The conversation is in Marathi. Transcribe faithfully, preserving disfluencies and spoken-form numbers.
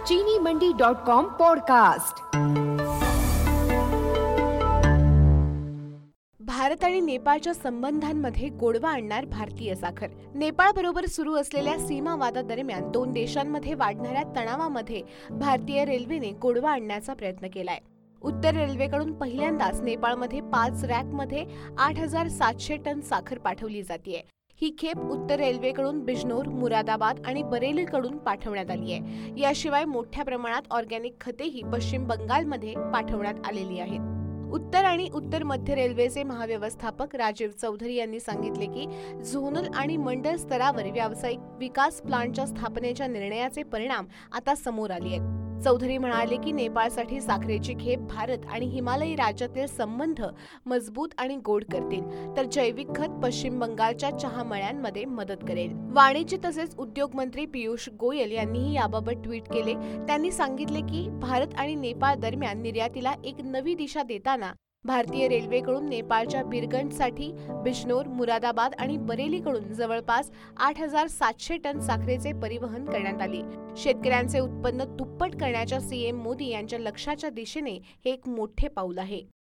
चीनी Mandi dot com podcast. Bharat आणि नेपाळच्या संबंधांमध्ये गोडवा आणणार भारतीय साखर। नेपाळ बरोबर सुरू असलेल्या सीमा वादादरम्यान दोन देशांमध्ये वाढणाऱ्या तणावामध्ये भारतीय रेल्वेने गोडवा आणण्याचा प्रयत्न केलाय। उत्तर रेल्वेकडून पहिल्यांदाच नेपाळमध्ये पाच रॅकमध्ये आठ हजार सातशे टन साखर पाठवली जातेय। ही खेप उत्तर रेल्वेकडून बिजनोर, मुरादाबाद आणि बरेलीकडून पाठवण्यात आली आहे। याशिवाय मोठ्या प्रमाणात ऑर्गॅनिक खतेही पश्चिम बंगालमध्ये पाठवण्यात आलेली आहेत। उत्तर आणि उत्तर मध्य रेल्वेचे महाव्यवस्थापक राजीव चौधरी यांनी सांगितले की झोनल आणि मंडळ स्तरावर व्यावसायिक विकास प्लांटच्या स्थापनेच्या निर्णयाचे परिणाम आता समोर आले आहेत। चौधरी म्हणाले की नेपाळसाठी साखरेची खेप भारत आणि हिमालयी राज्यातील संबंध मजबूत आणि गोड करतील, तर जैविक खत पश्चिम बंगालच्या चहा मळ्यांमध्ये मदत करेल। वाणिज्य तसेच उद्योग मंत्री पियुष गोयल यांनीही याबाबत ट्विट केले। त्यांनी सांगितले की भारत आणि नेपाळ दरम्यान निर्यातीला एक नवी दिशा देताना भारतीय रेल्वेकडून नेपाळच्या बिरगंजसाठी बिजनोर, मुरादाबाद आणि बरेलीकडून जवळपास आठ हजार सातशे टन साखरेचे परिवहन करण्यात आले। शेतकऱ्यांचे उत्पन्न दुप्पट करण्याच्या सीएम मोदी यांच्या लक्ष्याच्या दिशेने हे एक मोठे पाऊल आहे।